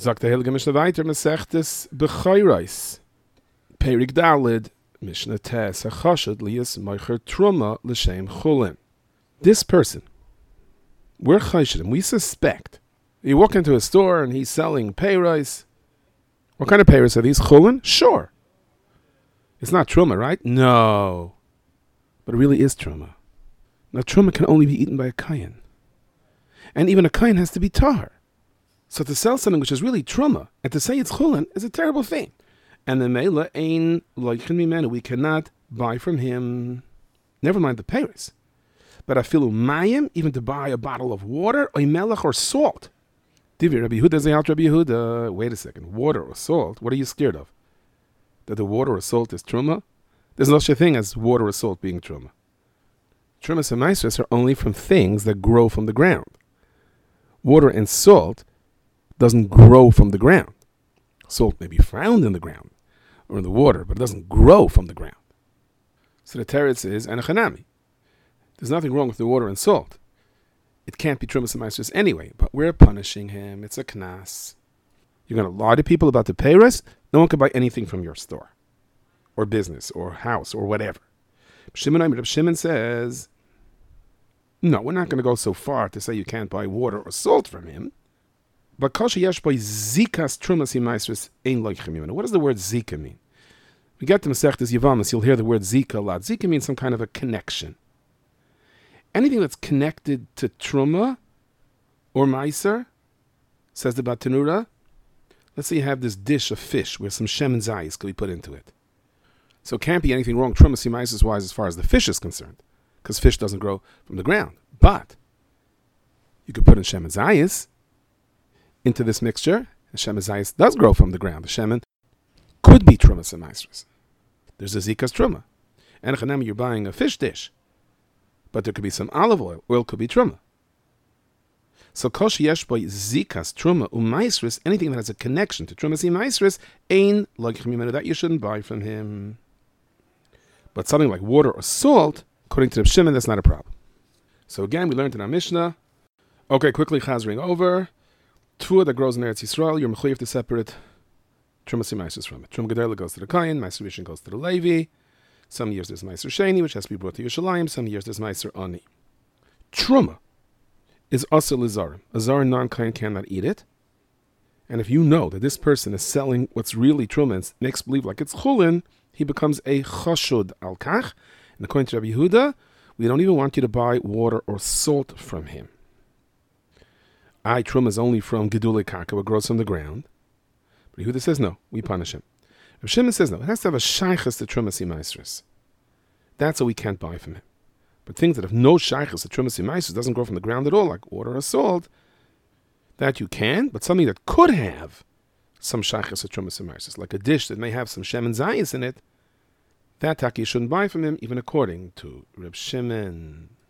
Sagt der Heilige Mishnah weiter, Mesechtes Bechayrais. Perik Dalid, Mishnah Tes, HaChashad Lias Meicher Truma L'Shem Chulin. This person, we're Chayshadim, we suspect. You walk into a store and he's selling peiros. What kind of peiros are these? Chulin? Sure. It's not Truma, right? No. But it really is Truma. Now Truma can only be eaten by a Kayan. And even a Kayan has to be Tahar. So to sell something which is really Truma, and to say it's Chulin, is a terrible thing. And the Meila Ein Loichin Mimenu, we cannot buy from him. Never mind the peiros. But afilu mayim, even to buy a bottle of water, or melech, or salt. Divi Rabbi Yehuda Zayat Rabbi Yehuda. Wait a second, water or salt? What are you scared of? That the water or salt is truma? There's no such thing as water or salt being truma. Trumas and maasros are only from things that grow from the ground. Water and salt doesn't grow from the ground. Salt may be found in the ground or in the water, but it doesn't grow from the ground. So the teretz is anachanami. There's nothing wrong with the water and salt. It can't be trumas and maasros anyway, but we're punishing him. It's a knas. You're going to lie to people about the peiros? No one can buy anything from your store or business or house or whatever. Shimon says, no, we're not going to go so far to say you can't buy water or salt from him. But what does the word zika mean? We get to Masechtas Yevamos, you'll hear the word zika a lot. Zika means some kind of a connection. Anything that's connected to truma or meiser, says the Batanura. Let's say you have this dish of fish where some shem and zayis could be put into it. So it can't be anything wrong truma meiser wise as far as the fish is concerned, because fish doesn't grow from the ground. But you could put in shem and zayis into this mixture, and shem and zayis does grow from the ground. The shemen could be trumas and meisers. There's a zikas truma. And you're buying a fish dish, but there could be some olive oil. Oil could be truma. So kosh yesh boy zikas truma u'maisris, anything that has a connection to trumas u'maisris, ain logichim that you shouldn't buy from him. But something like water or salt, according to the Shimon, that's not a problem. So again, we learned in our Mishnah. Okay, quickly chazring over. Tvua that grows in Eretz Yisrael, you're mechuyev to separate trumas u'maisris from it. Trum gedela goes to the Kayin, Meiser Rishon goes to the Levi. Some years there's Meiser Sheni, which has to be brought to Yerushalayim. Some years there's Meiser Ani. Truma is also lizarim. A zar non-kain cannot eat it. And if you know that this person is selling what's really truma and makes believe like it's chulin, he becomes a chashud al kach. And according to Rabbi Yehuda, we don't even want you to buy water or salt from him. Truma is only from gedulei karka, what grows from the ground. But Yehuda says no, we punish him. Rav Shimon says no, it has to have a shaychus to trumas u'maisros. That's what we can't buy from him. But things that have no shaychus to trumas u'maisros, doesn't grow from the ground at all, like water or salt, that you can. But something that could have some shaychus to trumas u'maisros, like a dish that may have some shem and zayis in it, that taki you shouldn't buy from him, even according to Rav Shimon.